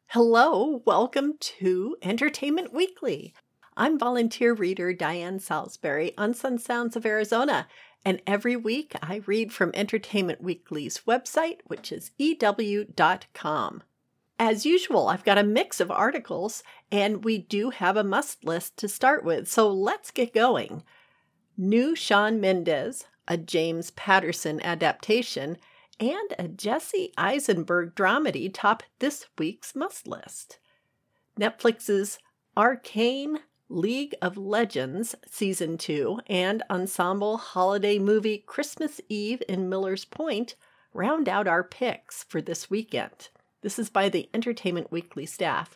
Hello, welcome to Entertainment Weekly. I'm volunteer reader Diane Salisbury on Sun Sounds of Arizona, and every week I read from Entertainment Weekly's website, which is ew.com. As usual, I've got a mix of articles, and we do have a must list to start with, so let's get going. New Shawn Mendes, a James Patterson adaptation, and a Jesse Eisenberg dramedy top this week's must list. Netflix's Arcane League of Legends Season 2 and ensemble holiday movie Christmas Eve in Miller's Point round out our picks for this weekend. This is by the Entertainment Weekly staff.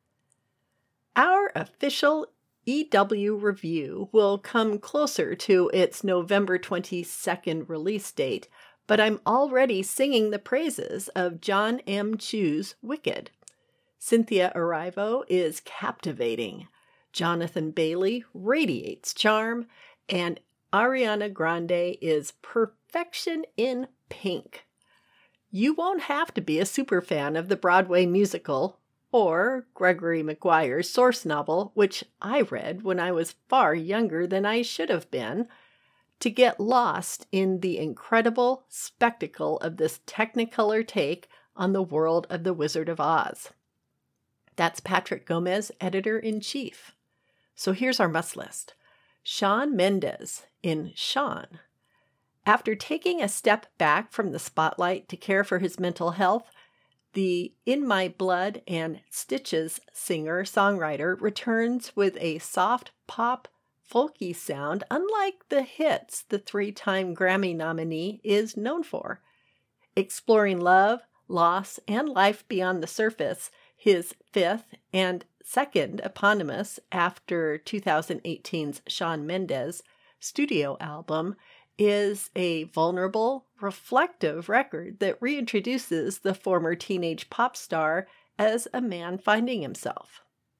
Our official EW review will come closer to its November 22nd release date, but I'm already singing the praises of John M. Chu's Wicked. Cynthia Erivo is captivating. Jonathan Bailey radiates charm, and Ariana Grande is perfection in pink. You won't have to be a super fan of the Broadway musical or Gregory Maguire's source novel, which I read when I was far younger than I should have been, to get lost in the incredible spectacle of this Technicolor take on the world of The Wizard of Oz. That's Patrick Gomez, editor-in-chief. So here's our must list. Shawn Mendes in Shawn. After taking a step back from the spotlight to care for his mental health, the In My Blood and Stitches singer-songwriter returns with a soft pop folky sound unlike the hits the three-time Grammy nominee is known for. Exploring love, loss, and life beyond the surface, his fifth and second eponymous after 2018's Shawn Mendes studio album is a vulnerable, reflective record that reintroduces the former teenage pop star as a man finding himself.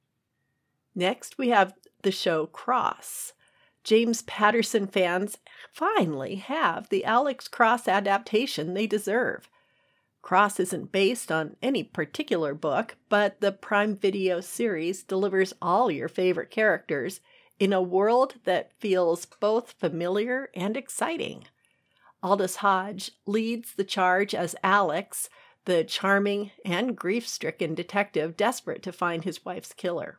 Next, we have the show Cross. James Patterson fans finally have the Alex Cross adaptation they deserve. Cross isn't based on any particular book, but the Prime Video series delivers all your favorite characters in a world that feels both familiar and exciting. Aldous Hodge leads the charge as Alex, the charming and grief-stricken detective desperate to find his wife's killer.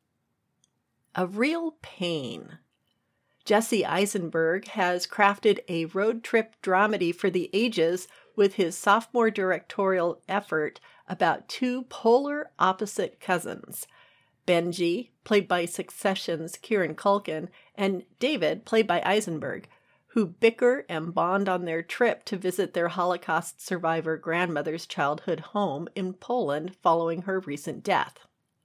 A Real Pain. Jesse Eisenberg has crafted a road trip dramedy for the ages with his sophomore directorial effort about two polar opposite cousins, Benji, played by Succession's Kieran Culkin, and David, played by Eisenberg, who bicker and bond on their trip to visit their Holocaust survivor grandmother's childhood home in Poland following her recent death.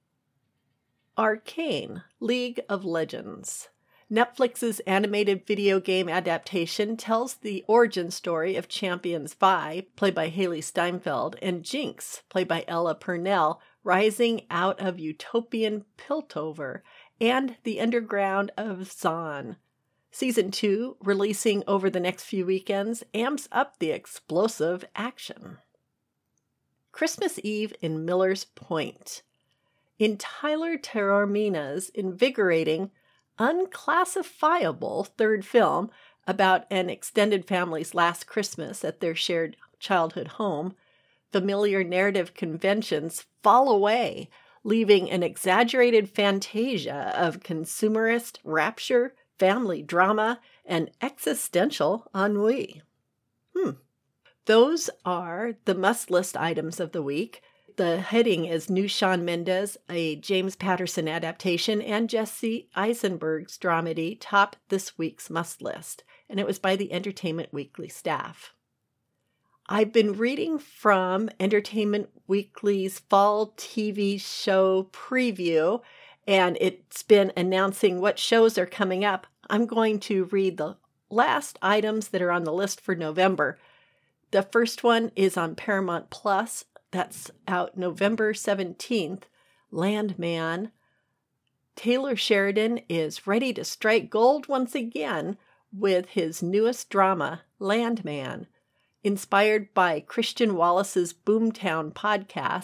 Arcane League of Legends. Netflix's animated video game adaptation tells the origin story of Champions Vi, played by Haley Steinfeld, and Jinx, played by Ella Purnell, rising out of utopian Piltover and the underground of Zon. Season 2, releasing over the next few weekends, amps up the explosive action. Christmas Eve in Miller's Point. In Tyler Taormina's invigorating, unclassifiable third film about an extended family's last Christmas at their shared childhood home, familiar narrative conventions fall away, leaving an exaggerated fantasia of consumerist rapture, family drama, and existential ennui. Those are the must-list items of the week. The heading is New Shawn Mendes, a James Patterson adaptation, and Jesse Eisenberg's dramedy top this week's must list, and it was by the Entertainment Weekly staff. I've been reading from Entertainment Weekly's fall TV show preview, and it's been announcing what shows are coming up. I'm going to read the last items that are on the list for November. The first one is on Paramount Plus. That's out November 17th, Landman. Taylor Sheridan is ready to strike gold once again with his newest drama, Landman. Inspired by Christian Wallace's Boomtown podcast,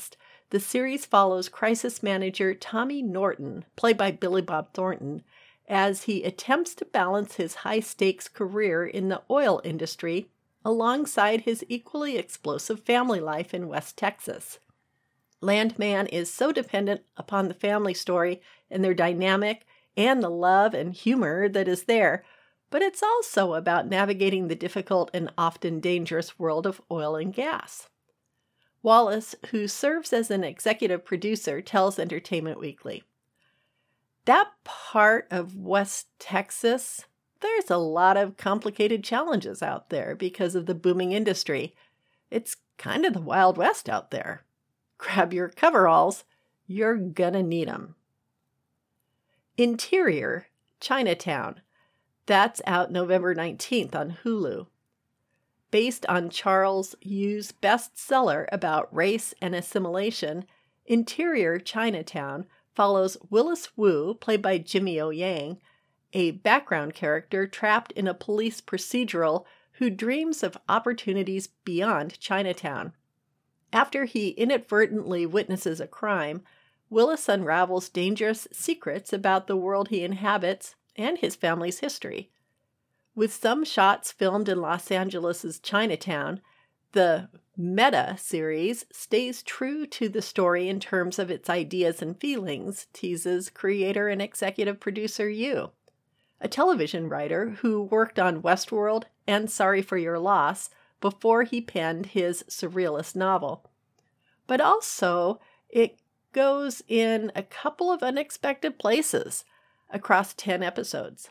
the series follows crisis manager Tommy Norton, played by Billy Bob Thornton, as he attempts to balance his high-stakes career in the oil industry alongside his equally explosive family life in West Texas. Landman is so dependent upon the family story and their dynamic and the love and humor that is there, but it's also about navigating the difficult and often dangerous world of oil and gas. Wallace, who serves as an executive producer, tells Entertainment Weekly, "That part of West Texas, there's a lot of complicated challenges out there because of the booming industry. It's kind of the Wild West out there. Grab your coveralls. You're gonna need 'em." Interior, Chinatown. That's out November 19th on Hulu. Based on Charles Yu's bestseller about race and assimilation, Interior Chinatown follows Willis Wu, played by Jimmy O. Yang, a background character trapped in a police procedural who dreams of opportunities beyond Chinatown. After he inadvertently witnesses a crime, Willis unravels dangerous secrets about the world he inhabits and his family's history. With some shots filmed in Los Angeles' Chinatown, the Meta series stays true to the story in terms of its ideas and feelings, teases creator and executive producer Yu, a television writer who worked on Westworld and Sorry for Your Loss before he penned his surrealist novel. But also, it goes in a couple of unexpected places across 10 episodes.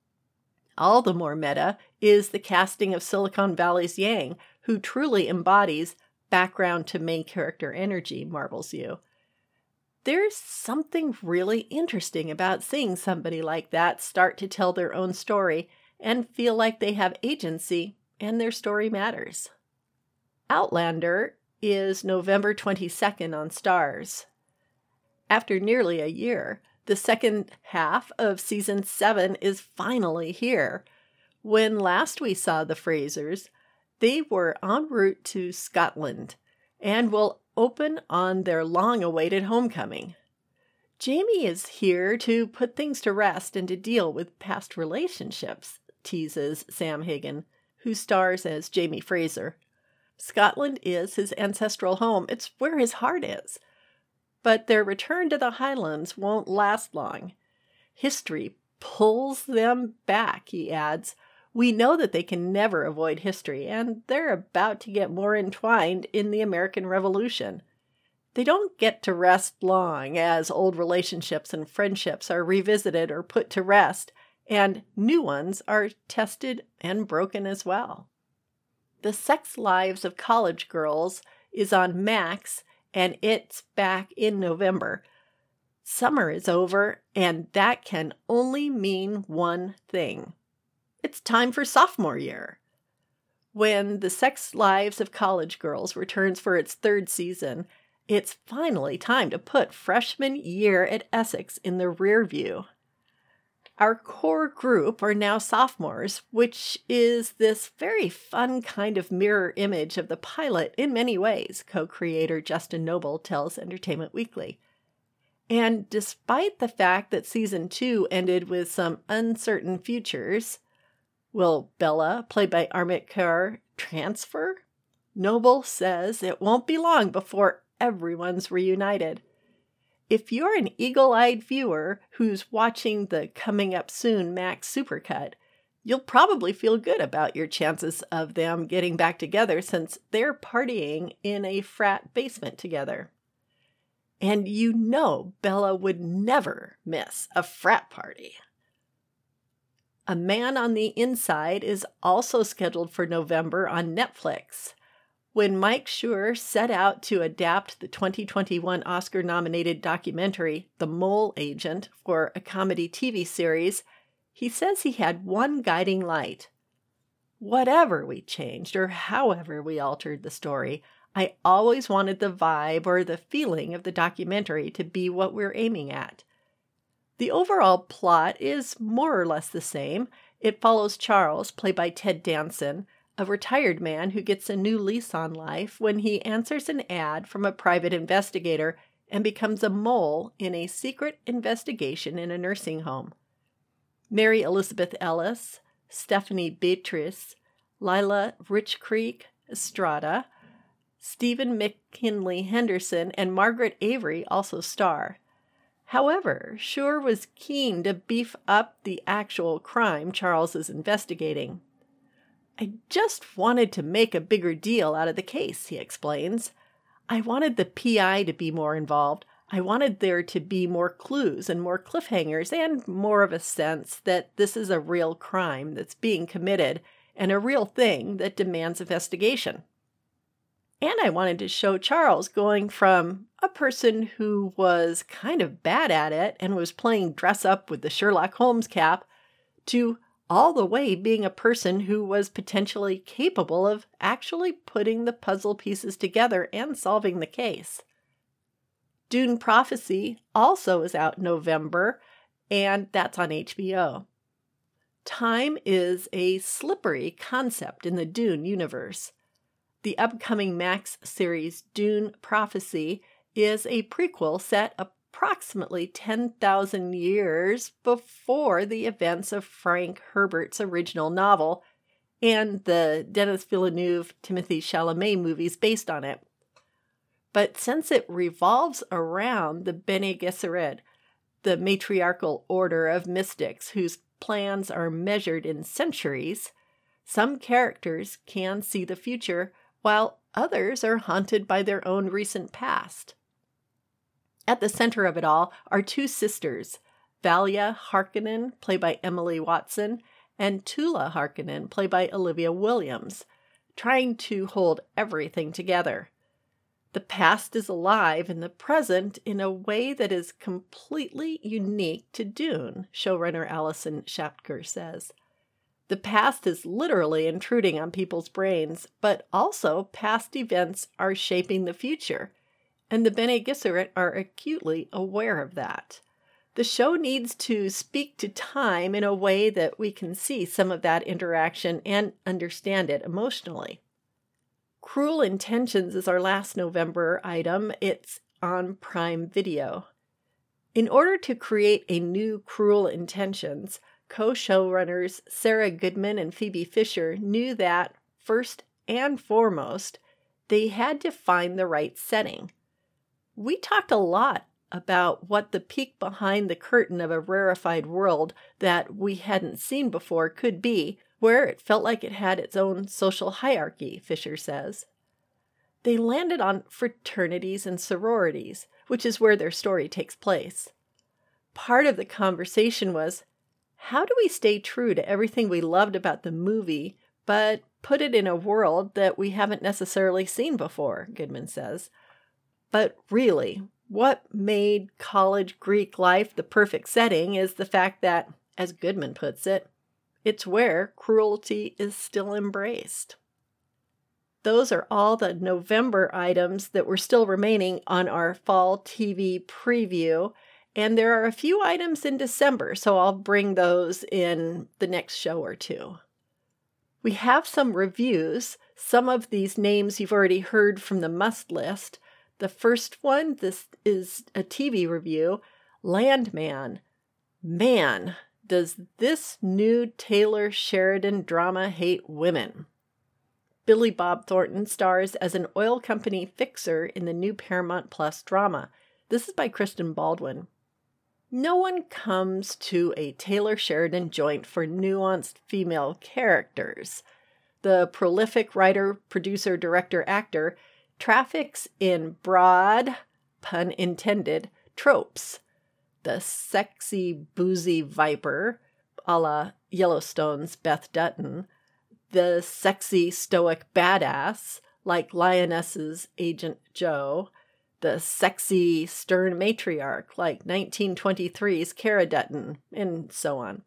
All the more meta is the casting of Silicon Valley's Yang, who truly embodies background to main character energy, marvels Yu. There's something really interesting about seeing somebody like that start to tell their own story and feel like they have agency and their story matters. Outlander is November 22nd on Starz. After nearly a year, the second half of Season 7 is finally here. When last we saw the Frasers, they were en route to Scotland and will open on their long-awaited homecoming. Jamie is here to put things to rest and to deal with past relationships, teases Sam Hagen, who stars as Jamie Fraser. Scotland is his ancestral home. It's where his heart is. But their return to the Highlands won't last long. History pulls them back, he adds. We know that they can never avoid history, and they're about to get more entwined in the American Revolution. They don't get to rest long as old relationships and friendships are revisited or put to rest, and new ones are tested and broken as well. The Sex Lives of College Girls is on Max, and it's back in November. Summer is over, and that can only mean one thing. It's time for sophomore year. When The Sex Lives of College Girls returns for its third season, it's finally time to put freshman year at Essex in the rear view. Our core group are now sophomores, which is this very fun kind of mirror image of the pilot in many ways, co-creator Justin Noble tells Entertainment Weekly. And despite the fact that Season 2 ended with some uncertain futures, will Bella, played by Amit Kaur, transfer? Noble says it won't be long before everyone's reunited. If you're an eagle-eyed viewer who's watching the coming up soon Max Supercut, you'll probably feel good about your chances of them getting back together since they're partying in a frat basement together. And you know Bella would never miss a frat party. A Man on the Inside is also scheduled for November on Netflix. When Mike Schur set out to adapt the 2021 Oscar-nominated documentary, The Mole Agent, for a comedy TV series, he says he had one guiding light. Whatever we changed or however we altered the story, I always wanted the vibe or the feeling of the documentary to be what we're aiming at. The overall plot is more or less the same. It follows Charles, played by Ted Danson, a retired man who gets a new lease on life when he answers an ad from a private investigator and becomes a mole in a secret investigation in a nursing home. Mary Elizabeth Ellis, Stephanie Beatrice, Lila Rich Creek Estrada, Stephen McKinley Henderson, and Margaret Avery also star. However, Schur was keen to beef up the actual crime Charles is investigating. "I just wanted to make a bigger deal out of the case," he explains. "I wanted the PI to be more involved. I wanted there to be more clues and more cliffhangers and more of a sense that this is a real crime that's being committed and a real thing that demands investigation. And I wanted to show Charles going from a person who was kind of bad at it and was playing dress up with the Sherlock Holmes cap to all the way being a person who was potentially capable of actually putting the puzzle pieces together and solving the case." Dune Prophecy also is out in November, and that's on HBO. Time is a slippery concept in the Dune universe. The upcoming Max series Dune Prophecy is a prequel set approximately 10,000 years before the events of Frank Herbert's original novel and the Denis Villeneuve, Timothée Chalamet movies based on it. But since it revolves around the Bene Gesserit, the matriarchal order of mystics whose plans are measured in centuries, some characters can see the future while others are haunted by their own recent past. At the center of it all are two sisters, Valia Harkonnen, played by Emily Watson, and Tula Harkonnen, played by Olivia Williams, trying to hold everything together. The past is alive in the present in a way that is completely unique to Dune, showrunner Alison Schapker says. The past is literally intruding on people's brains, but also past events are shaping the future, and the Bene Gesserit are acutely aware of that. The show needs to speak to time in a way that we can see some of that interaction and understand it emotionally. Cruel Intentions is our last November item. It's on Prime Video. In order to create a new Cruel Intentions, co-showrunners Sarah Goodman and Phoebe Fisher knew that, first and foremost, they had to find the right setting. We talked a lot about what the peek behind the curtain of a rarefied world that we hadn't seen before could be, where it felt like it had its own social hierarchy, Fisher says. They landed on fraternities and sororities, which is where their story takes place. Part of the conversation was, how do we stay true to everything we loved about the movie, but put it in a world that we haven't necessarily seen before, Goodman says. But really, what made college Greek life the perfect setting is the fact that, as Goodman puts it, it's where cruelty is still embraced. Those are all the November items that were still remaining on our fall TV preview. And there are a few items in December, so I'll bring those in the next show or two. We have some reviews. Some of these names you've already heard from the must list. The first one, this is a TV review, Landman. Man, does this new Taylor Sheridan drama hate women? Billy Bob Thornton stars as an oil company fixer in the new Paramount Plus drama. This is by Kristen Baldwin. No one comes to a Taylor Sheridan joint for nuanced female characters. The prolific writer, producer, director, actor traffics in broad, pun intended, tropes. The sexy, boozy viper, a la Yellowstone's Beth Dutton. The sexy, stoic badass, like Lioness's Agent Jo. The sexy, stern matriarch, like 1923's Cara Dutton, and so on.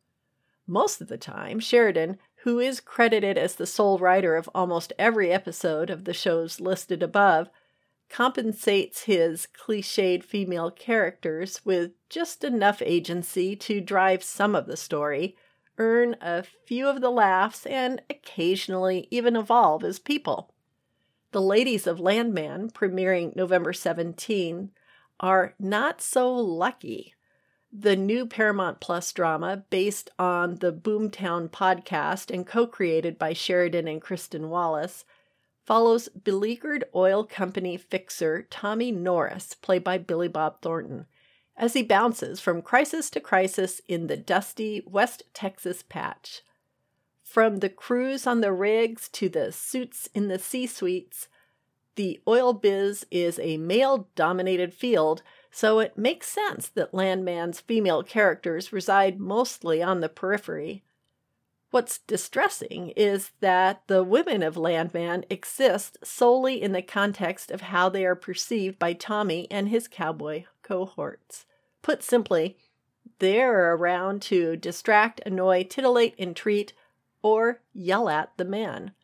Most of the time, Sheridan, who is credited as the sole writer of almost every episode of the shows listed above, compensates his cliched female characters with just enough agency to drive some of the story, earn a few of the laughs, and occasionally even evolve as people. The Ladies of Landman, premiering November 17, are not so lucky. The new Paramount Plus drama, based on the Boomtown podcast and co-created by Sheridan and Kristen Wallace, follows beleaguered oil company fixer Tommy Norris, played by Billy Bob Thornton, as he bounces from crisis to crisis in the dusty West Texas patch. From the crews on the rigs to the suits in the C-suites, the oil biz is a male-dominated field, so it makes sense that Landman's female characters reside mostly on the periphery. What's distressing is that the women of Landman exist solely in the context of how they are perceived by Tommy and his cowboy cohorts. Put simply, they're around to distract, annoy, titillate, entreat, or yell at the man.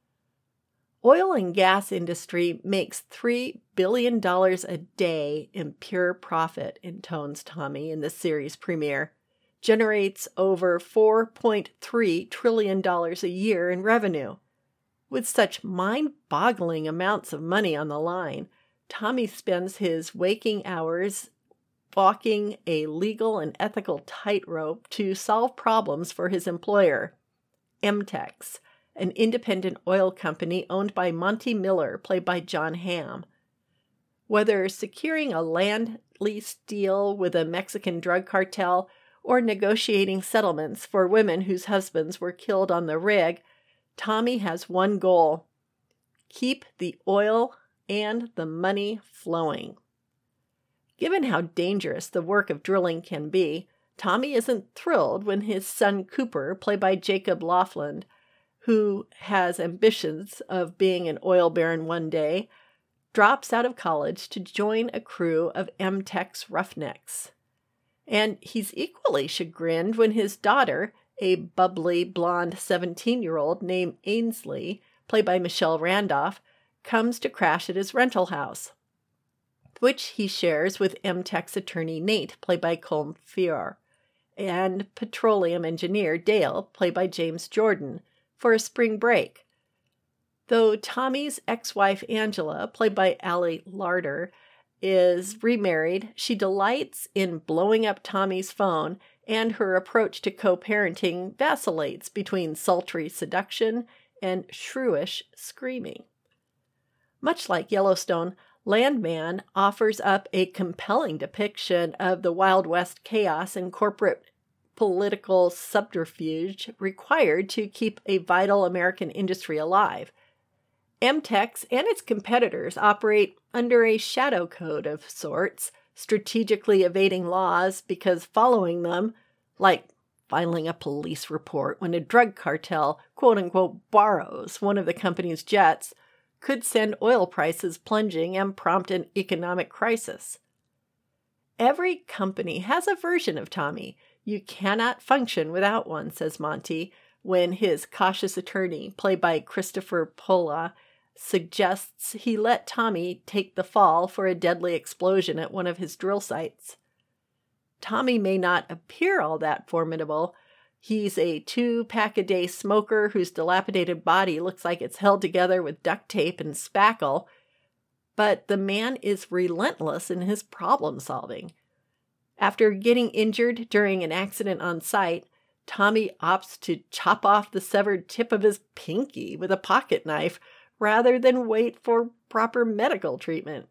Oil and gas industry makes $3 billion a day in pure profit, intones Tommy in the series premiere, generates over $4.3 trillion a year in revenue. With such mind-boggling amounts of money on the line, Tommy spends his waking hours walking a legal and ethical tightrope to solve problems for his employer, MTEX, an independent oil company owned by Monty Miller, played by John Hamm. Whether securing a land lease deal with a Mexican drug cartel or negotiating settlements for women whose husbands were killed on the rig, Tommy has one goal: keep the oil and the money flowing. Given how dangerous the work of drilling can be, Tommy isn't thrilled when his son Cooper, played by Jacob Laughlin, who has ambitions of being an oil baron one day, drops out of college to join a crew of MTEX roughnecks. And he's equally chagrined when his daughter, a bubbly blonde 17-year-old named Ainsley, played by Michelle Randolph, comes to crash at his rental house, which he shares with MTEX attorney Nate, played by Colm Feore, and petroleum engineer Dale, played by James Jordan, for a spring break. Though Tommy's ex-wife Angela, played by Allie Larder, is remarried, she delights in blowing up Tommy's phone, and her approach to co-parenting vacillates between sultry seduction and shrewish screaming. Much like Yellowstone, Landman offers up a compelling depiction of the Wild West chaos and corporate political subterfuge required to keep a vital American industry alive. MTEX and its competitors operate under a shadow code of sorts, strategically evading laws because following them, like filing a police report when a drug cartel, quote-unquote, borrows one of the company's jets, could send oil prices plunging and prompt an economic crisis. Every company has a version of Tommy. You cannot function without one, says Monty, when his cautious attorney, played by Christopher Pola, suggests he let Tommy take the fall for a deadly explosion at one of his drill sites. Tommy may not appear all that formidable. He's a 2-pack-a-day smoker whose dilapidated body looks like it's held together with duct tape and spackle, but the man is relentless in his problem-solving. After getting injured during an accident on site, Tommy opts to chop off the severed tip of his pinky with a pocket knife rather than wait for proper medical treatment.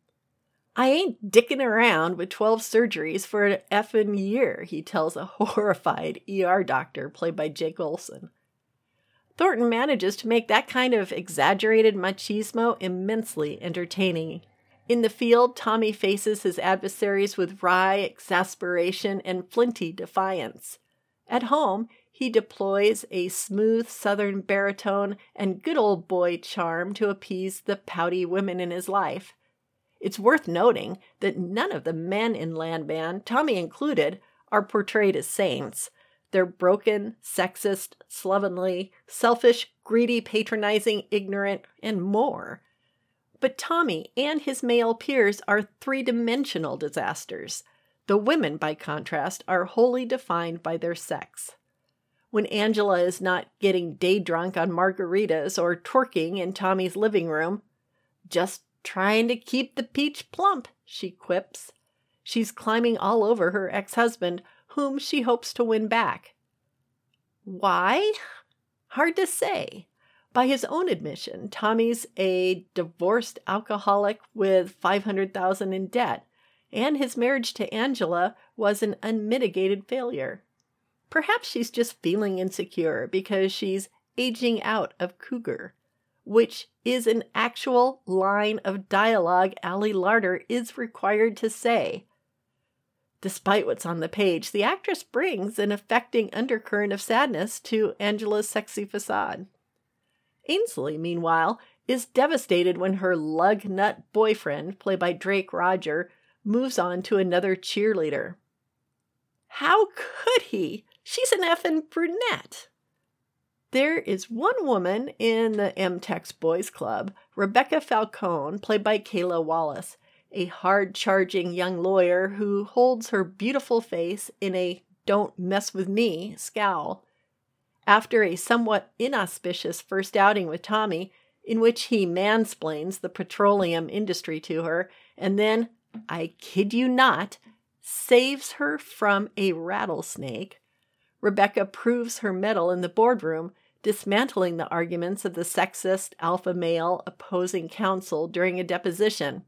"I ain't dicking around with 12 surgeries for an effing year," he tells a horrified ER doctor played by Jake Olsen. Thornton manages to make that kind of exaggerated machismo immensely entertaining. In the field, Tommy faces his adversaries with wry exasperation and flinty defiance. At home, he deploys a smooth southern baritone and good old boy charm to appease the pouty women in his life. It's worth noting that none of the men in Landman, Tommy included, are portrayed as saints. They're broken, sexist, slovenly, selfish, greedy, patronizing, ignorant, and more. But Tommy and his male peers are three-dimensional disasters. The women, by contrast, are wholly defined by their sex. when Angela is not getting day drunk on margaritas or twerking in Tommy's living room. "Just trying to keep the peach plump," she quips. She's climbing all over her ex-husband, whom she hopes to win back. Why? Hard to say. By his own admission, Tommy's a divorced alcoholic with $500,000 in debt, and his marriage to Angela was an unmitigated failure. Perhaps she's just feeling insecure because she's aging out of cougar, which is an actual line of dialogue Ali Larter is required to say. Despite what's on the page, the actress brings an affecting undercurrent of sadness to Angela's sexy facade. Ainsley, meanwhile, is devastated when her lug nut boyfriend, played by Drake Roger, moves on to another cheerleader. How could he? She's an effing brunette. There is one woman in the MTEX Boys Club, Rebecca Falcone, played by Kayla Wallace, a hard-charging young lawyer who holds her beautiful face in a "don't mess with me" scowl. After a somewhat inauspicious first outing with Tommy, in which he mansplains the petroleum industry to her, and then, I kid you not, saves her from a rattlesnake, Rebecca proves her mettle in the boardroom, dismantling the arguments of the sexist alpha male opposing counsel during a deposition.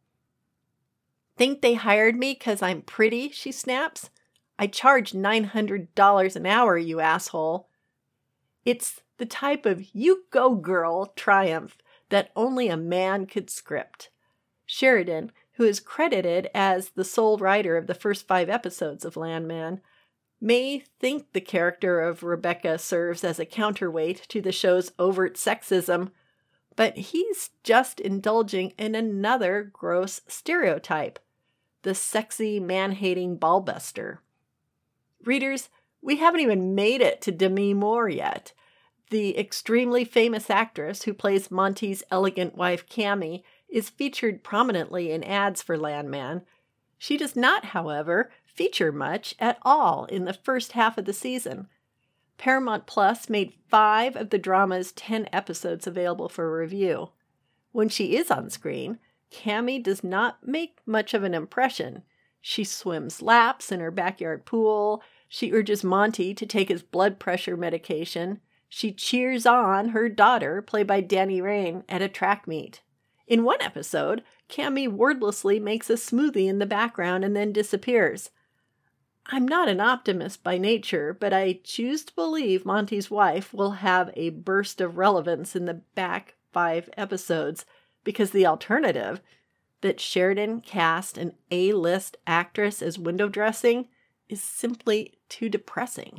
"Think they hired me 'cause I'm pretty?" she snaps. "I charge $900 an hour, you asshole." It's the type of "you go girl" triumph that only a man could script. Sheridan, who is credited as the sole writer of the first 5 episodes of Landman, may think the character of Rebecca serves as a counterweight to the show's overt sexism, but he's just indulging in another gross stereotype, the sexy, man-hating ballbuster. Readers, we haven't even made it to Demi Moore yet. The extremely famous actress who plays Monty's elegant wife Cammie is featured prominently in ads for Landman. She does not, however, feature much at all in the first half of the season. Paramount Plus made 5 of the drama's 10 episodes available for review. When she is on screen, Cammie does not make much of an impression. She swims laps in her backyard pool. She urges Monty to take his blood pressure medication. She cheers on her daughter, played by Danny Rain, at a track meet. In one episode, Cammie wordlessly makes a smoothie in the background and then disappears. I'm not an optimist by nature, but I choose to believe Monty's wife will have a burst of relevance in the back 5 episodes, because the alternative, that Sheridan cast an A-list actress as window dressing, is simply too depressing.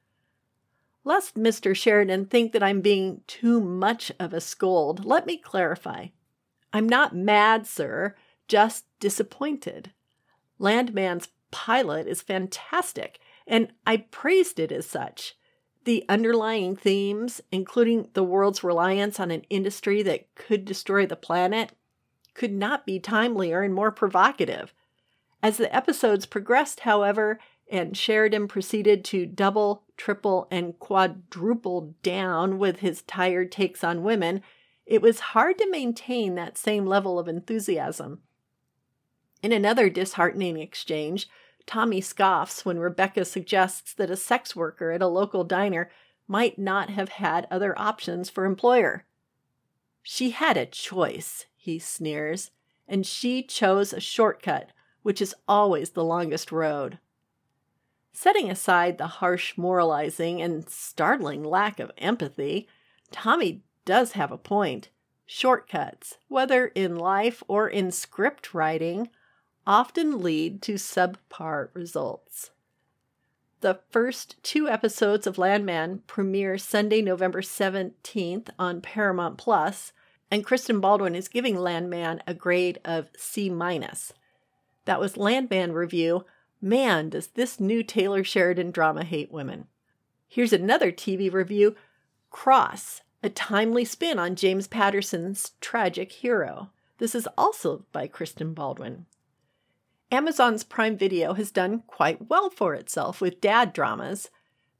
Lest Mr. Sheridan think that I'm being too much of a scold, let me clarify. I'm not mad, sir, just disappointed. Landman's pilot is fantastic, and I praised it as such. The underlying themes, including the world's reliance on an industry that could destroy the planet, could not be timelier and more provocative. As the episodes progressed, however, and Sheridan proceeded to double, triple, and quadruple down with his tired takes on women, it was hard to maintain that same level of enthusiasm. In another disheartening exchange, Tommy scoffs when Rebecca suggests that a sex worker at a local diner might not have had other options for employer. "She had a choice," he sneers, "and she chose a shortcut, which is always the longest road." Setting aside the harsh moralizing and startling lack of empathy, Tommy does have a point. Shortcuts, whether in life or in script writing, often lead to subpar results. The first 2 episodes of Landman premiere Sunday, November 17th on Paramount Plus, and Kristen Baldwin is giving Landman a grade of C-. That was Landman Review. Man, does this new Taylor Sheridan drama hate women. Here's another TV review, Cross, a timely spin on James Patterson's tragic hero. This is also by Kristen Baldwin. Amazon's Prime Video has done quite well for itself with dad dramas.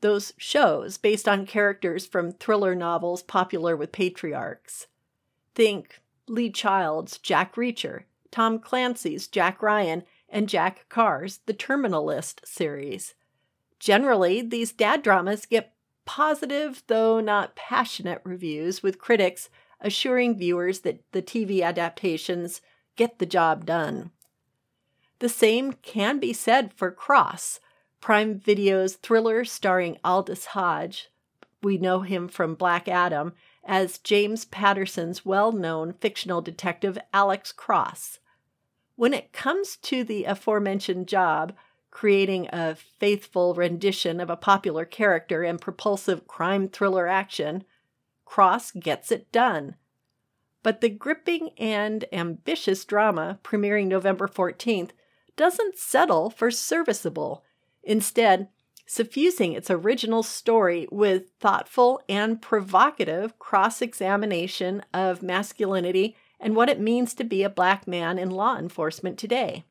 those shows based on characters from thriller novels popular with patriarchs. Think Lee Child's Jack Reacher, Tom Clancy's Jack Ryan, and Jack Carr's The Terminalist series. Generally, these dad dramas get positive, though not passionate reviews, with critics assuring viewers that the TV adaptations get the job done. The same can be said for Cross, Prime Video's thriller starring Aldous Hodge. We know him from Black Adam as James Patterson's well-known fictional detective Alex Cross. When it comes to the aforementioned job, creating a faithful rendition of a popular character and propulsive crime thriller action, Cross gets it done. But the gripping and ambitious drama, premiering November 14th, doesn't settle for serviceable, instead suffusing its original story with thoughtful and provocative cross-examination of masculinity and what it means to be a Black man in law enforcement today.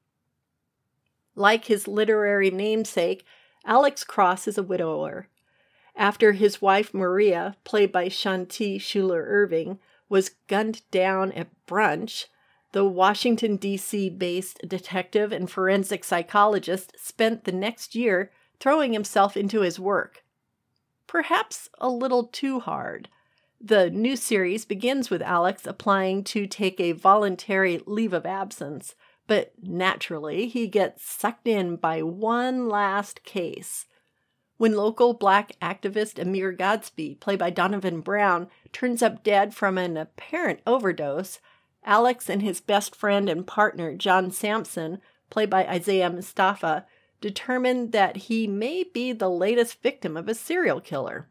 Like his literary namesake, Alex Cross is a widower. After his wife Maria, played by Shanti Schuler-Irving, was gunned down at brunch, the Washington, D.C.-based detective and forensic psychologist spent the next year throwing himself into his work. Perhaps a little too hard. The new series begins with Alex applying to take a voluntary leave of absence, but naturally he gets sucked in by one last case. When local Black activist Amir Godspeed, played by Donovan Brown, turns up dead from an apparent overdose, Alex and his best friend and partner John Sampson, played by Isaiah Mustafa, determine that he may be the latest victim of a serial killer.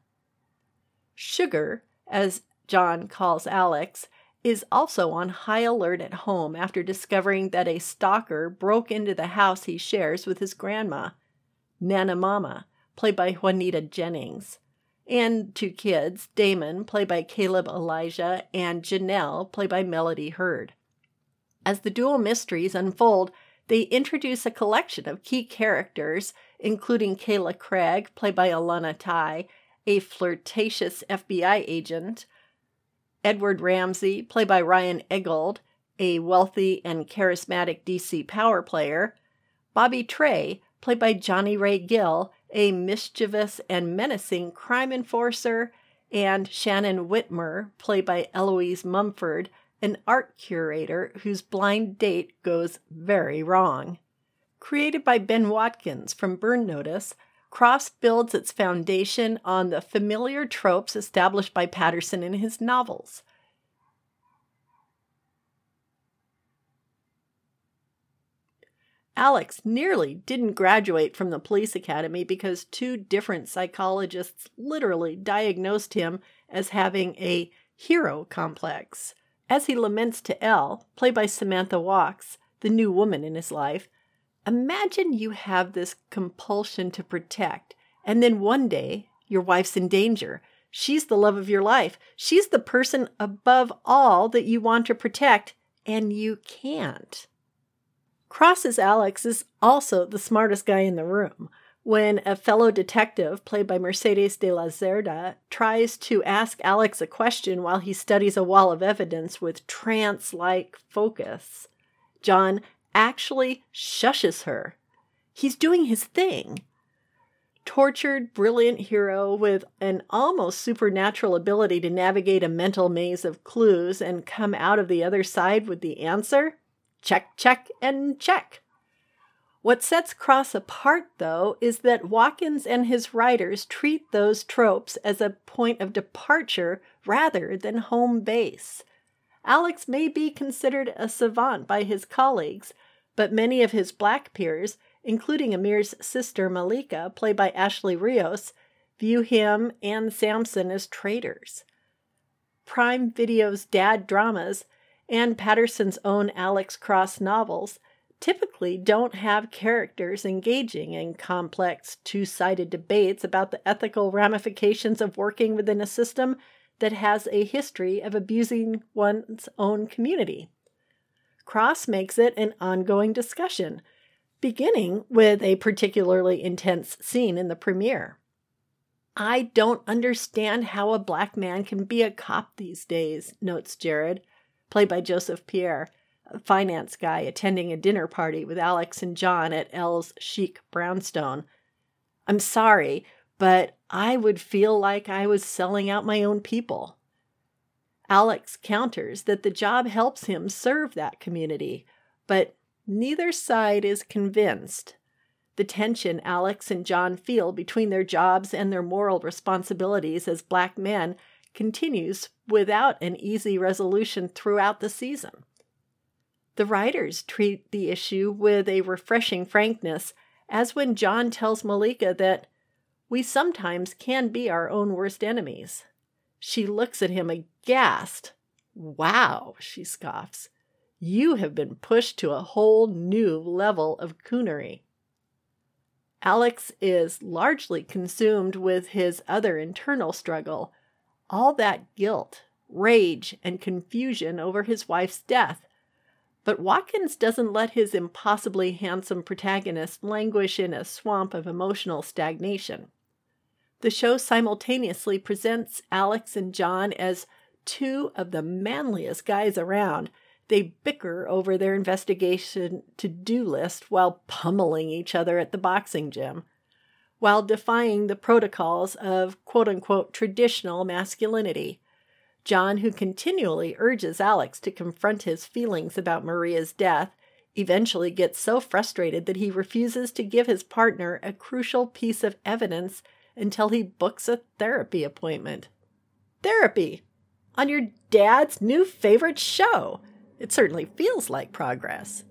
Sugar, as John calls Alex, is also on high alert at home after discovering that a stalker broke into the house he shares with his grandma, Nana Mama, played by Juanita Jennings, and two kids, Damon, played by Caleb Elijah, and Janelle, played by Melody Hurd. As the dual mysteries unfold, they introduce a collection of key characters, including Kayla Craig, played by Alana Tai, a flirtatious FBI agent, Edward Ramsey, played by Ryan Eggold, a wealthy and charismatic DC power player, Bobby Trey, played by Johnny Ray Gill, a mischievous and menacing crime enforcer, and Shannon Whitmer, played by Eloise Mumford, an art curator whose blind date goes very wrong. Created by Ben Watkins from Burn Notice, Cross builds its foundation on the familiar tropes established by Patterson in his novels. Alex nearly didn't graduate from the police academy because two different psychologists literally diagnosed him as having a hero complex. As he laments to Elle, played by Samantha Wachs, the new woman in his life, imagine you have this compulsion to protect, and then one day your wife's in danger. She's the love of your life. She's the person above all that you want to protect, and you can't. Cross's Alex is also the smartest guy in the room. When a fellow detective, played by Mercedes de la Cerda, tries to ask Alex a question while he studies a wall of evidence with trance-like focus, John actually shushes her. He's doing his thing. Tortured, brilliant hero with an almost supernatural ability to navigate a mental maze of clues and come out of the other side with the answer? Check, check, and check. What sets Cross apart, though, is that Watkins and his writers treat those tropes as a point of departure rather than home base. Alex may be considered a savant by his colleagues, but many of his Black peers, including Amir's sister Malika, played by Ashley Rios, view him and Sampson as traitors. Prime Video's dad dramas and Patterson's own Alex Cross novels typically don't have characters engaging in complex, two-sided debates about the ethical ramifications of working within a system that has a history of abusing one's own community. Cross makes it an ongoing discussion, beginning with a particularly intense scene in the premiere. I don't understand how a black man can be a cop these days, notes Jared, played by Joseph Pierre, a finance guy attending a dinner party with Alex and John at Elle's chic brownstone. I'm sorry, but I would feel like I was selling out my own people. Alex counters that the job helps him serve that community, but neither side is convinced. The tension Alex and John feel between their jobs and their moral responsibilities as black men continues without an easy resolution throughout the season. The writers treat the issue with a refreshing frankness, as when John tells Malika that we sometimes can be our own worst enemies. She looks at him aghast. Wow, she scoffs. You have been pushed to a whole new level of coonery. Alex is largely consumed with his other internal struggle, all that guilt, rage, and confusion over his wife's death. But Watkins doesn't let his impossibly handsome protagonist languish in a swamp of emotional stagnation. The show simultaneously presents Alex and John as two of the manliest guys around. They bicker over their investigation to-do list while pummeling each other at the boxing gym, while defying the protocols of quote-unquote traditional masculinity. John, who continually urges Alex to confront his feelings about Maria's death, eventually gets so frustrated that he refuses to give his partner a crucial piece of evidence until he books a therapy appointment. Therapy! On your dad's new favorite show! It certainly feels like progress.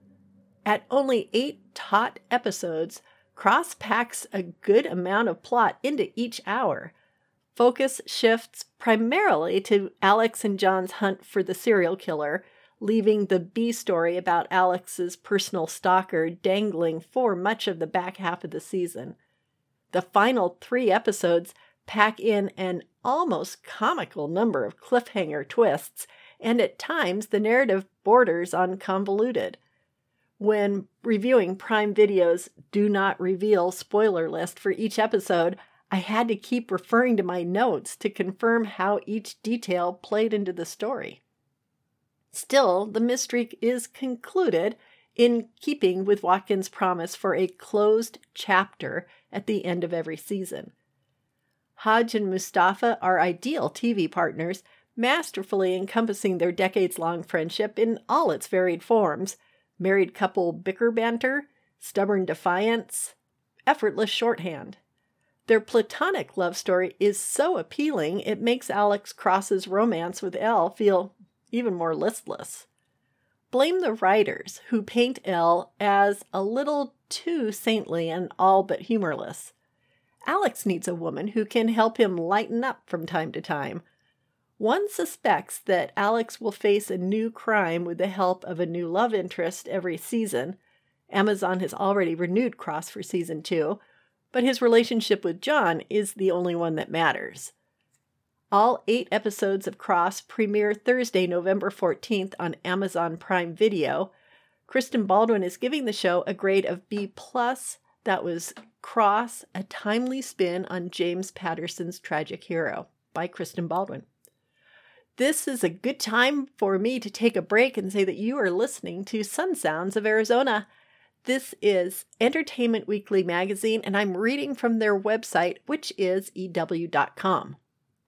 At only 8 taut episodes, Cross packs a good amount of plot into each hour. Focus shifts primarily to Alex and John's hunt for the serial killer, leaving the B story about Alex's personal stalker dangling for much of the back half of the season. The final 3 episodes pack in an almost comical number of cliffhanger twists, and at times the narrative borders on convoluted. When reviewing Prime Video's Do Not Reveal spoiler list for each episode, I had to keep referring to my notes to confirm how each detail played into the story. Still, the mystery is concluded in keeping with Watkins' promise for a closed chapter at the end of every season. Hodge and Mustafa are ideal TV partners, masterfully encompassing their decades-long friendship in all its varied forms: married couple bicker banter, stubborn defiance, effortless shorthand. Their platonic love story is so appealing it makes Alex Cross's romance with Elle feel even more listless. Blame the writers, who paint Elle as a little too saintly and all but humorless. Alex needs a woman who can help him lighten up from time to time. One suspects that Alex will face a new crime with the help of a new love interest every season. Amazon has already renewed Cross for season 2, but his relationship with John is the only one that matters. All 8 episodes of Cross premiere Thursday, November 14th on Amazon Prime Video. Kristen Baldwin is giving the show a grade of B+. That was Cross, a timely spin on James Patterson's tragic hero, by Kristen Baldwin. This is a good time for me to take a break and say that you are listening to Sun Sounds of Arizona. This is Entertainment Weekly magazine, and I'm reading from their website, which is EW.com.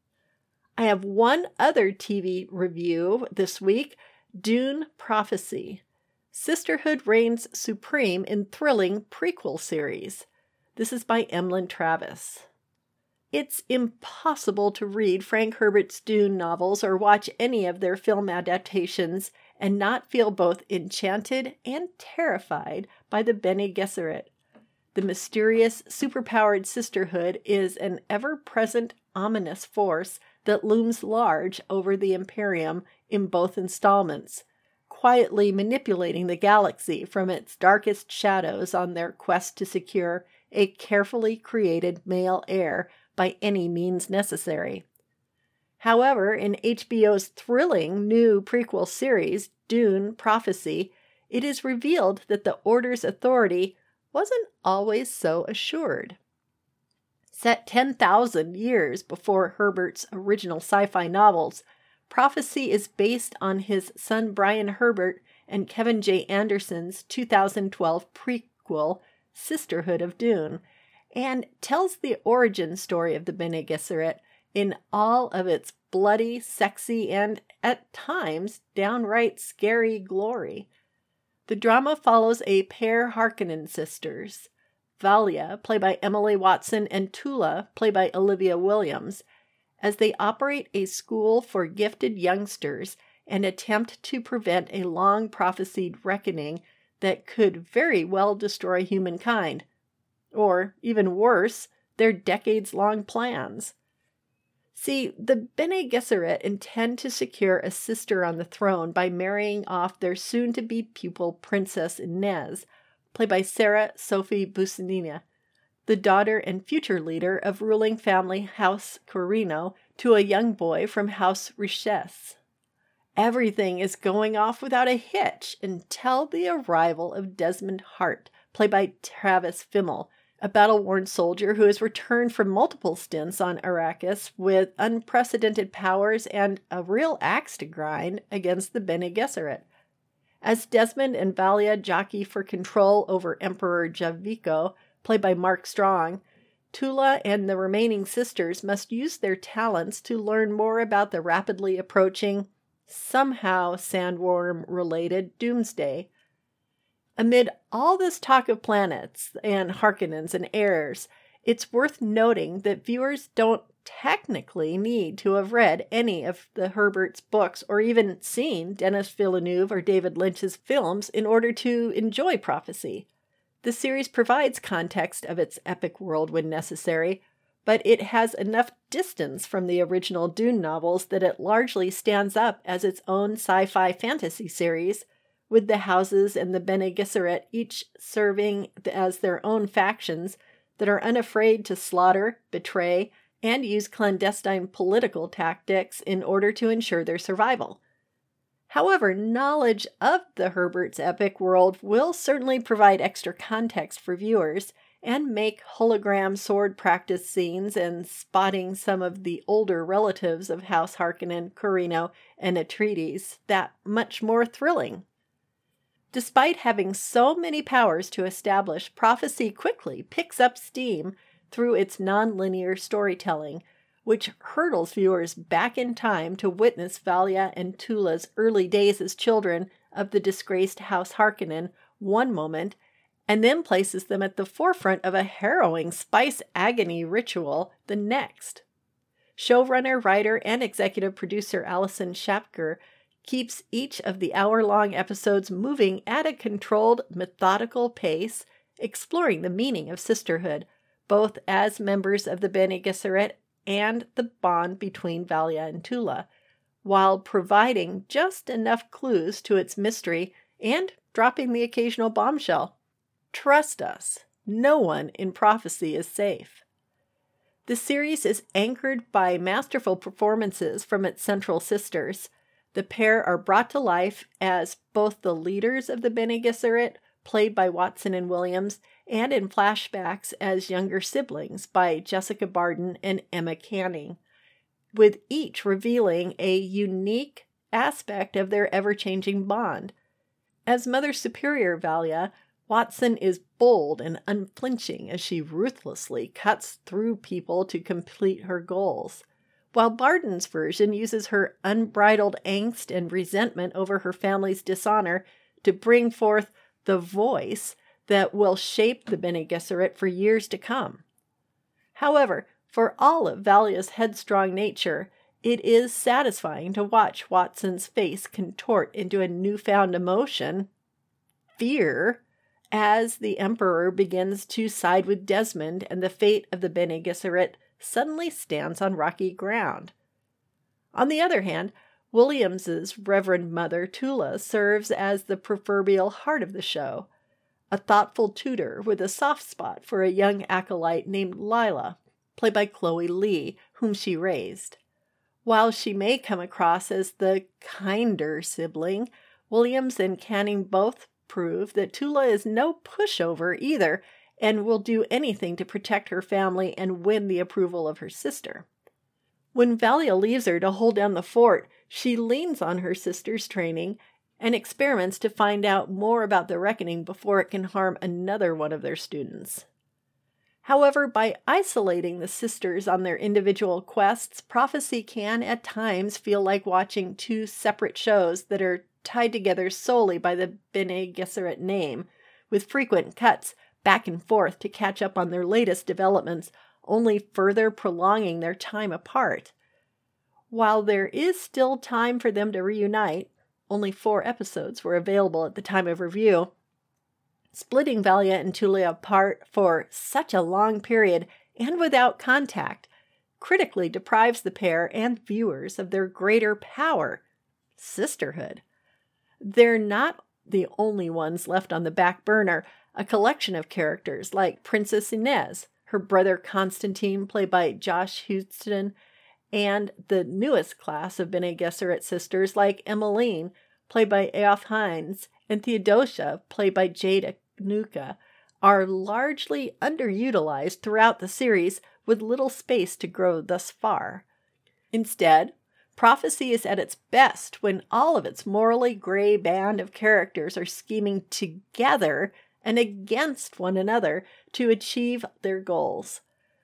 I have one other TV review this week, Dune Prophecy. Sisterhood reigns supreme in thrilling prequel series. This is by Emlyn Travis. It's impossible to read Frank Herbert's Dune novels or watch any of their film adaptations and not feel both enchanted and terrified by the Bene Gesserit. The mysterious, superpowered sisterhood is an ever-present, ominous force that looms large over the Imperium in both installments, quietly manipulating the galaxy from its darkest shadows on their quest to secure a carefully created male heir by any means necessary. However, in HBO's thrilling new prequel series, Dune Prophecy, it is revealed that the Order's authority wasn't always so assured. Set 10,000 years before Herbert's original sci-fi novels, Prophecy is based on his son Brian Herbert and Kevin J. Anderson's 2012 prequel, Sisterhood of Dune, and tells the origin story of the Bene Gesserit in all of its bloody, sexy, and, at times, downright scary glory. The drama follows a pair Harkonnen sisters, Valia, played by Emily Watson, and Tula, played by Olivia Williams, as they operate a school for gifted youngsters and attempt to prevent a long-prophesied reckoning that could very well destroy humankind, or, even worse, their decades-long plans. See, the Bene Gesserit intend to secure a sister on the throne by marrying off their soon-to-be pupil Princess Inez, played by Sarah Sophie Bussanina, the daughter and future leader of ruling family House Corrino, to a young boy from House Richesse. Everything is going off without a hitch until the arrival of Desmond Hart, played by Travis Fimmel, a battle-worn soldier who has returned from multiple stints on Arrakis with unprecedented powers and a real axe to grind against the Bene Gesserit. As Desmond and Valia jockey for control over Emperor Javico, played by Mark Strong, Tula and the remaining sisters must use their talents to learn more about the rapidly approaching, somehow sandworm-related doomsday. Amid all this talk of planets and Harkonnens and heirs, it's worth noting that viewers don't technically need to have read any of the Herbert's books or even seen Denis Villeneuve or David Lynch's films in order to enjoy Prophecy. The series provides context of its epic world when necessary, but it has enough distance from the original Dune novels that it largely stands up as its own sci-fi fantasy series, with the houses and the Bene Gesserit each serving as their own factions that are unafraid to slaughter, betray, and use clandestine political tactics in order to ensure their survival. However, knowledge of the Herbert's epic world will certainly provide extra context for viewers and make hologram sword practice scenes and spotting some of the older relatives of House Harkonnen, Corrino, and Atreides that much more thrilling. Despite having so many powers to establish, Prophecy quickly picks up steam through its non-linear storytelling, which hurtles viewers back in time to witness Valia and Tula's early days as children of the disgraced House Harkonnen one moment, and then places them at the forefront of a harrowing spice agony ritual the next. Showrunner, writer, and executive producer Alison Schapker keeps each of the hour-long episodes moving at a controlled, methodical pace, exploring the meaning of sisterhood, both as members of the Bene Gesserit and the bond between Valia and Tula, while providing just enough clues to its mystery and dropping the occasional bombshell. Trust us, no one in Prophecy is safe. The series is anchored by masterful performances from its central sisters. The pair are brought to life as both the leaders of the Bene Gesserit, played by Watson and Williams, and in flashbacks as younger siblings by Jessica Barden and Emma Canning, with each revealing a unique aspect of their ever-changing bond. As Mother Superior Valia, Watson is bold and unflinching as she ruthlessly cuts through people to complete her goals, while Barden's version uses her unbridled angst and resentment over her family's dishonor to bring forth the voice that will shape the Bene Gesserit for years to come. However, for all of Valia's headstrong nature, it is satisfying to watch Watson's face contort into a newfound emotion, fear, as the Emperor begins to side with Desmond and the fate of the Bene Gesserit suddenly stands on rocky ground. On the other hand, Williams's Reverend Mother Tula serves as the proverbial heart of the show, a thoughtful tutor with a soft spot for a young acolyte named Lila, played by Chloe Lee, whom she raised. While she may come across as the kinder sibling, Williams and Canning both prove that Tula is no pushover either, and will do anything to protect her family and win the approval of her sister. When Valia leaves her to hold down the fort, she leans on her sister's training and experiments to find out more about the reckoning before it can harm another one of their students. However, by isolating the sisters on their individual quests, Prophecy can at times feel like watching two separate shows that are tied together solely by the Bene Gesserit name, with frequent cuts back and forth to catch up on their latest developments, only further prolonging their time apart. While there is still time for them to reunite, only 4 episodes were available at the time of review. Splitting Valia and Tulia apart for such a long period and without contact critically deprives the pair and viewers of their greater power, sisterhood. They're not the only ones left on the back burner. A collection of characters like Princess Inez, her brother Constantine, played by Josh Huston, and the newest class of Bene Gesserit sisters like Emmeline, played by Eof Hines, and Theodosia, played by Jade Anuka, are largely underutilized throughout the series with little space to grow thus far. Instead, Prophecy is at its best when all of its morally gray band of characters are scheming together and against one another to achieve their goals.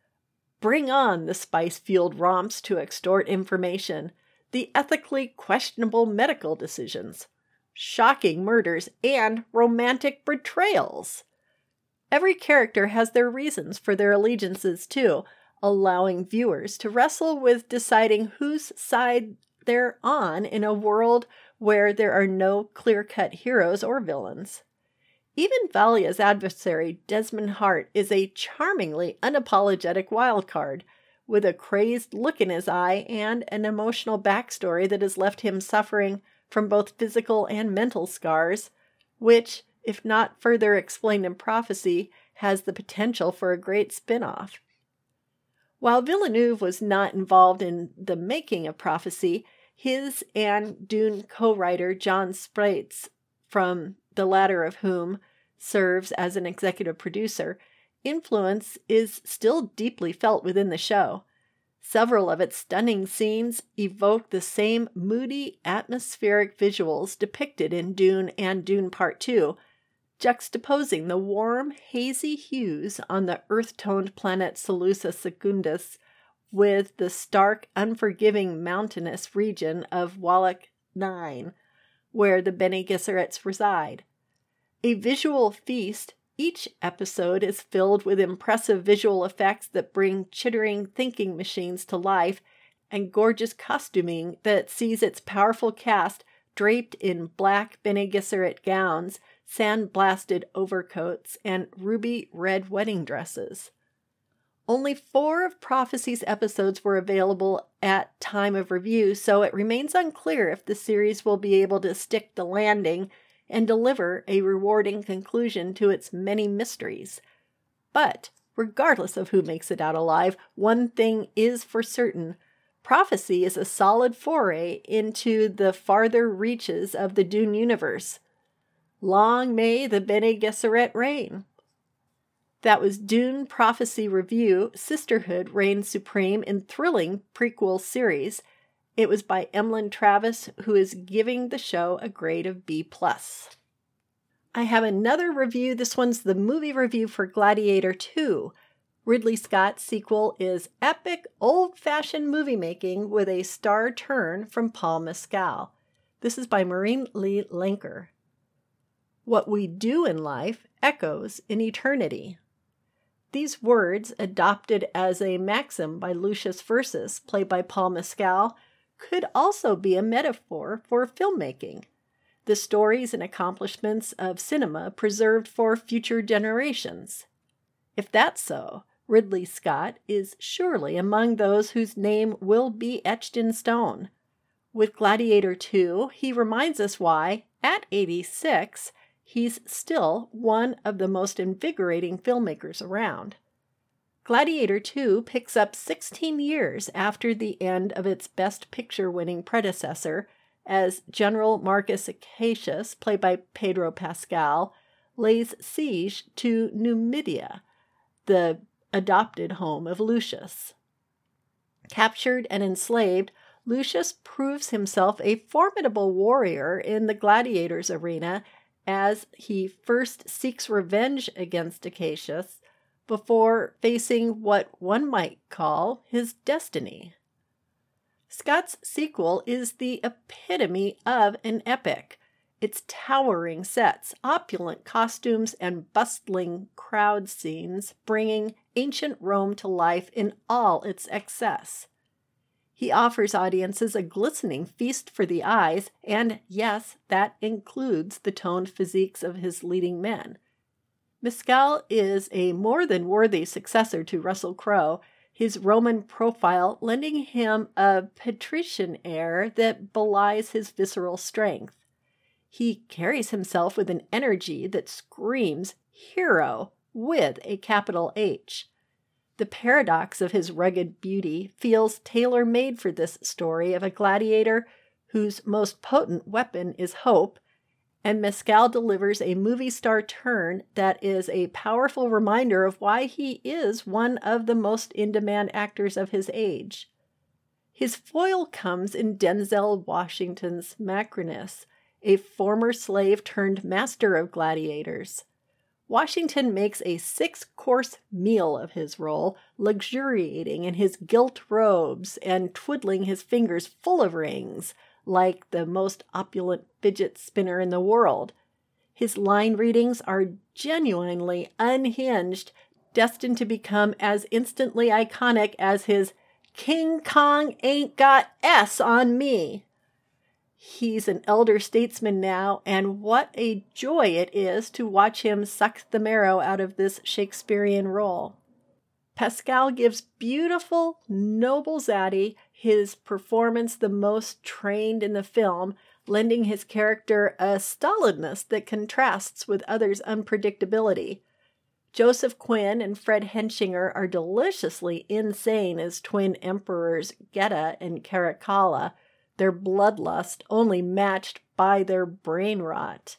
Bring on the spice-fueled romps to extort information, the ethically questionable medical decisions, shocking murders, and romantic betrayals. Every character has their reasons for their allegiances too, allowing viewers to wrestle with deciding whose side they're on in a world where there are no clear-cut heroes or villains. Even Valia's adversary, Desmond Hart, is a charmingly unapologetic wildcard, with a crazed look in his eye and an emotional backstory that has left him suffering from both physical and mental scars, which, if not further explained in Prophecy, has the potential for a great spin-off. While Villeneuve was not involved in the making of Prophecy, his and Dune co-writer John Sprates, from the latter of whom serves as an executive producer, influence is still deeply felt within the show. Several of its stunning scenes evoke the same moody, atmospheric visuals depicted in Dune and Dune Part 2, juxtaposing the warm, hazy hues on the earth-toned planet Seleucia Secundus with the stark, unforgiving mountainous region of Wallach 9, where the Bene Gesserits reside. A visual feast, each episode is filled with impressive visual effects that bring chittering thinking machines to life and gorgeous costuming that sees its powerful cast draped in black Bene Gesserit gowns, sand-blasted overcoats, and ruby red wedding dresses. Only 4 of Prophecy's episodes were available at time of review, so it remains unclear if the series will be able to stick the landing and deliver a rewarding conclusion to its many mysteries. But, regardless of who makes it out alive, one thing is for certain. Prophecy is a solid foray into the farther reaches of the Dune universe. Long may the Bene Gesserit reign. That was Dune Prophecy Review, Sisterhood Reigns Supreme in Thrilling Prequel Series. It was by Emlyn Travis, who is giving the show a grade of B+. I have another review. This one's the movie review for Gladiator 2. Ridley Scott's sequel is epic, old-fashioned movie making with a star turn from Paul Mescal. This is by Maureen Lee Lenker. What we do in life echoes in eternity. These words, adopted as a maxim by Lucius Versus, played by Paul Mescal, could also be a metaphor for filmmaking. The stories and accomplishments of cinema preserved for future generations. If that's so, Ridley Scott is surely among those whose name will be etched in stone. With Gladiator 2, he reminds us why, at 86, he's still one of the most invigorating filmmakers around. Gladiator 2 picks up 16 years after the end of its Best Picture-winning predecessor, as General Marcus Acacius, played by Pedro Pascal, lays siege to Numidia, the adopted home of Lucius. Captured and enslaved, Lucius proves himself a formidable warrior in the gladiators' arena as he first seeks revenge against Acacius before facing what one might call his destiny. Scott's sequel is the epitome of an epic. Its towering sets, opulent costumes, and bustling crowd scenes bringing ancient Rome to life in all its excess. He offers audiences a glistening feast for the eyes, and yes, that includes the toned physiques of his leading men. Mescal is a more than worthy successor to Russell Crowe, his Roman profile lending him a patrician air that belies his visceral strength. He carries himself with an energy that screams hero with a capital H. The paradox of his rugged beauty feels tailor-made for this story of a gladiator whose most potent weapon is hope, and Mescal delivers a movie star turn that is a powerful reminder of why he is one of the most in-demand actors of his age. His foil comes in Denzel Washington's Macrinus, a former slave turned master of gladiators. Washington makes a 6-course meal of his role, luxuriating in his gilt robes and twiddling his fingers full of rings, like the most opulent fidget spinner in the world. His line readings are genuinely unhinged, destined to become as instantly iconic as his "King Kong ain't got S on me." He's an elder statesman now, and what a joy it is to watch him suck the marrow out of this Shakespearean role. Pascal gives beautiful, noble Zadie his performance the most trained in the film, lending his character a stolidness that contrasts with others' unpredictability. Joseph Quinn and Fred Henshinger are deliciously insane as twin emperors Geta and Caracalla, their bloodlust only matched by their brain rot.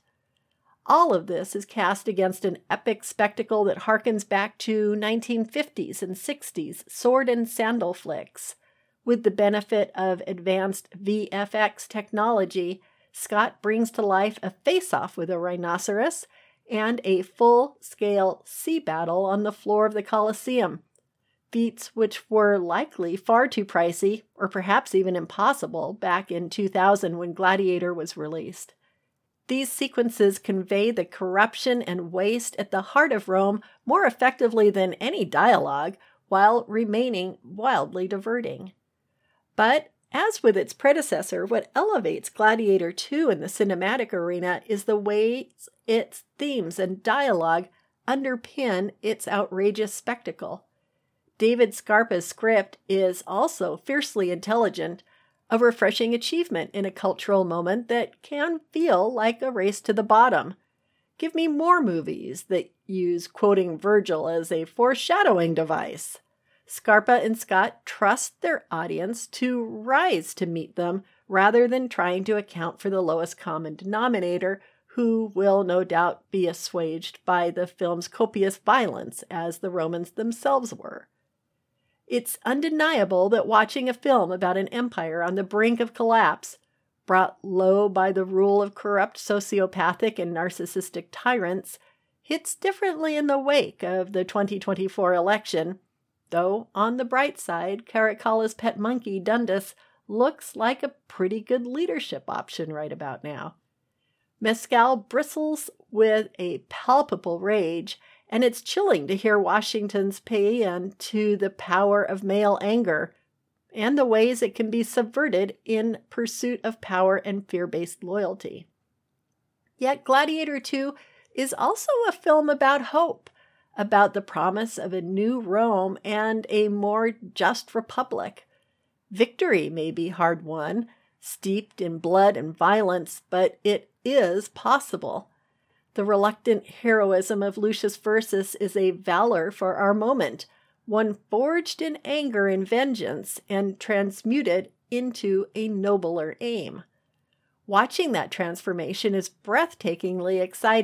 All of this is cast against an epic spectacle that harkens back to 1950s and 60s sword and sandal flicks. With the benefit of advanced VFX technology, Scott brings to life a face-off with a rhinoceros and a full-scale sea battle on the floor of the Colosseum, feats which were likely far too pricey, or perhaps even impossible, back in 2000 when Gladiator was released. These sequences convey the corruption and waste at the heart of Rome more effectively than any dialogue, while remaining wildly diverting. But, as with its predecessor, what elevates Gladiator 2 in the cinematic arena is the way its themes and dialogue underpin its outrageous spectacle. David Scarpa's script is also fiercely intelligent, a refreshing achievement in a cultural moment that can feel like a race to the bottom. Give me more movies that use quoting Virgil as a foreshadowing device. Scarpa and Scott trust their audience to rise to meet them rather than trying to account for the lowest common denominator, who will no doubt be assuaged by the film's copious violence as the Romans themselves were. It's undeniable that watching a film about an empire on the brink of collapse, brought low by the rule of corrupt sociopathic and narcissistic tyrants, hits differently in the wake of the 2024 election, though on the bright side, Caracalla's pet monkey, Dundas, looks like a pretty good leadership option right about now. Mescal bristles with a palpable rage, and it's chilling to hear Washington's paean to the power of male anger and the ways it can be subverted in pursuit of power and fear-based loyalty. Yet Gladiator 2 is also a film about hope, about the promise of a new Rome and a more just republic. Victory may be hard-won, steeped in blood and violence, but it is possible. The reluctant heroism of Lucius Verus is a valor for our moment, one forged in anger and vengeance and transmuted into a nobler aim. Watching that transformation is breathtakingly exciting,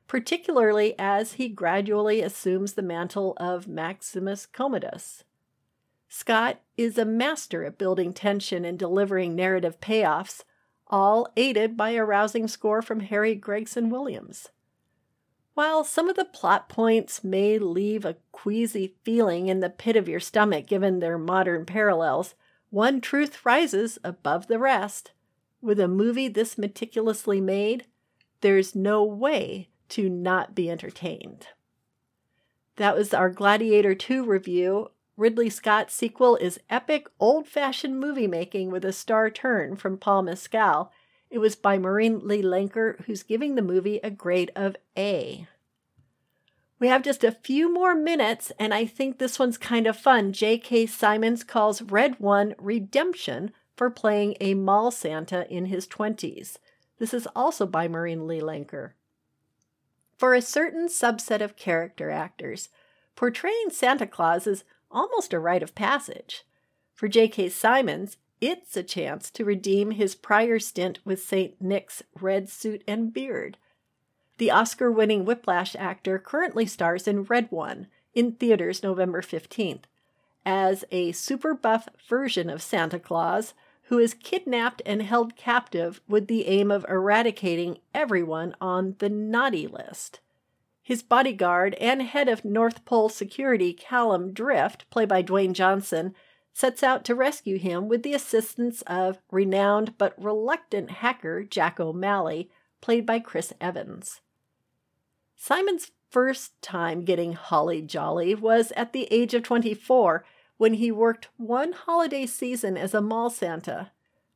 particularly as he gradually assumes the mantle of Maximus Commodus. Scott is a master at building tension and delivering narrative payoffs, all aided by a rousing score from Harry Gregson Williams. While some of the plot points may leave a queasy feeling in the pit of your stomach given their modern parallels, one truth rises above the rest. With a movie this meticulously made, there's no way to not be entertained. That was our Gladiator 2 review. Ridley Scott's sequel is epic, old-fashioned movie making with a star turn from Paul Mescal. It was by Maureen Lee Lenker, who's giving the movie a grade of A. We have just a few more minutes, and I think this one's kind of fun. J.K. Simmons calls Red One redemption for playing a mall Santa in his 20s. This is also by Maureen Lee Lenker. For a certain subset of character actors, portraying Santa Claus is almost a rite of passage. For J.K. Simmons, it's a chance to redeem his prior stint with St. Nick's red suit and beard. The Oscar-winning Whiplash actor currently stars in Red One, in theaters November 15th, as a super buff version of Santa Claus who is kidnapped and held captive with the aim of eradicating everyone on the naughty list. His bodyguard and head of North Pole security, Callum Drift, played by Dwayne Johnson, sets out to rescue him with the assistance of renowned but reluctant hacker Jack O'Malley, played by Chris Evans. Simon's first time getting holly jolly was at the age of 24, when he worked one holiday season as a mall Santa.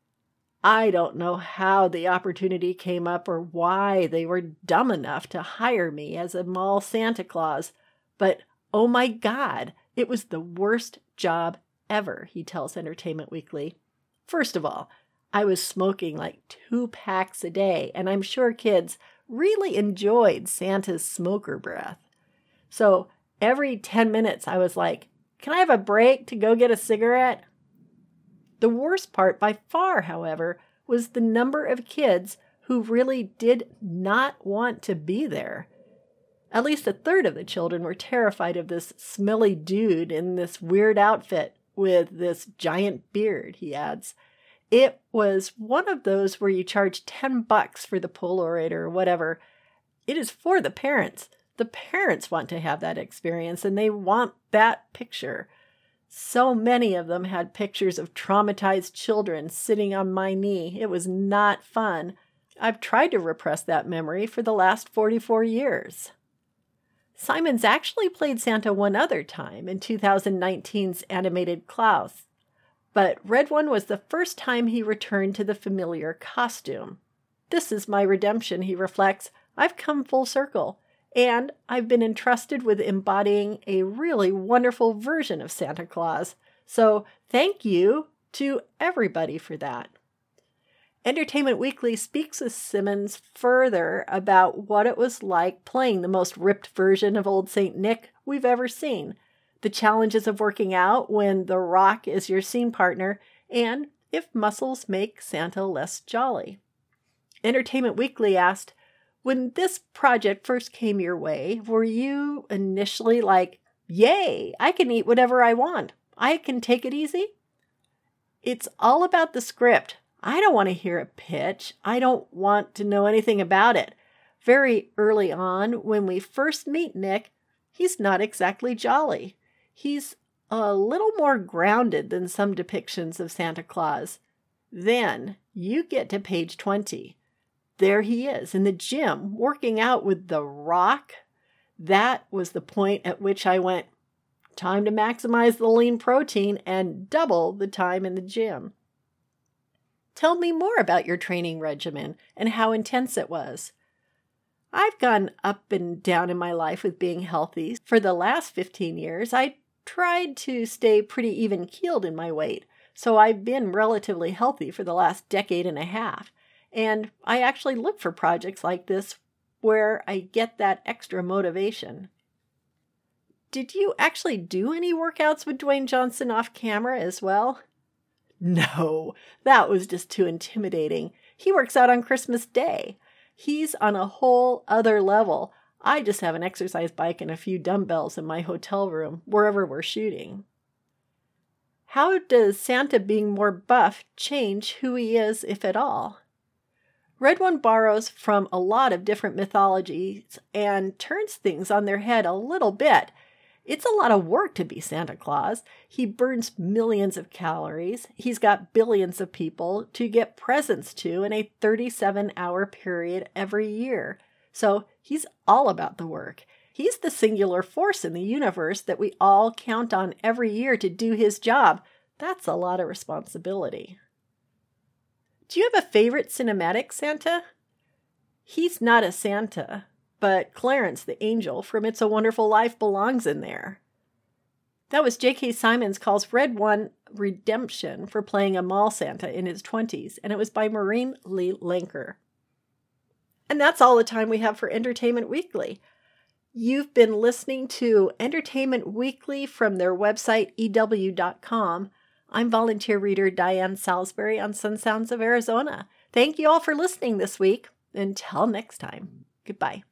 I don't know how the opportunity came up or why they were dumb enough to hire me as a mall Santa Claus, but oh my God, it was the worst job ever, he tells Entertainment Weekly. First of all, I was smoking like 2 packs a day, and I'm sure kids really enjoyed Santa's smoker breath. So every 10 minutes I was like, can I have a break to go get a cigarette? The worst part by far, however, was the number of kids who really did not want to be there. At least a third of the children were terrified of this smelly dude in this weird outfit with this giant beard, he adds. It was one of those where you charge $10 for the Polaroid or whatever. It is for the parents. The parents want to have that experience and they want that picture. So many of them had pictures of traumatized children sitting on my knee. It was not fun. I've tried to repress that memory for the last 44 years. Simmons actually played Santa one other time in 2019's animated Klaus, but Red One was the first time he returned to the familiar costume. This is my redemption, he reflects. I've come full circle. And I've been entrusted with embodying a really wonderful version of Santa Claus. So thank you to everybody for that. Entertainment Weekly speaks with Simmons further about what it was like playing the most ripped version of Old St. Nick we've ever seen, the challenges of working out when The Rock is your scene partner, and if muscles make Santa less jolly. Entertainment Weekly asked, when this project first came your way, were you initially like, yay, I can eat whatever I want. I can take it easy? It's all about the script. I don't want to hear a pitch. I don't want to know anything about it. Very early on, when we first meet Nick, he's not exactly jolly. He's a little more grounded than some depictions of Santa Claus. Then you get to page 20. There he is in the gym working out with The Rock. That was the point at which I went, time to maximize the lean protein and double the time in the gym. Tell me more about your training regimen and how intense it was. I've gone up and down in my life with being healthy. For the last 15 years, I tried to stay pretty even-keeled in my weight, so I've been relatively healthy for the last decade and a half. And I actually look for projects like this where I get that extra motivation. Did you actually do any workouts with Dwayne Johnson off camera as well? No, that was just too intimidating. He works out on Christmas Day. He's on a whole other level. I just have an exercise bike and a few dumbbells in my hotel room, wherever we're shooting. How does Santa being more buff change who he is, if at all? Red One borrows from a lot of different mythologies and turns things on their head a little bit. It's a lot of work to be Santa Claus. He burns millions of calories. He's got billions of people to get presents to in a 37-hour period every year. So he's all about the work. He's the singular force in the universe that we all count on every year to do his job. That's a lot of responsibility. Do you have a favorite cinematic Santa? He's not a Santa, but Clarence the angel from It's a Wonderful Life belongs in there. That was J.K. Simmons calls Red One redemption for playing a mall Santa in his 20s, and it was by Maureen Lee Lenker. And that's all the time we have for Entertainment Weekly. You've been listening to Entertainment Weekly from their website, EW.com. I'm volunteer reader Diane Salisbury on Sun Sounds of Arizona. Thank you all for listening this week. Until next time, goodbye.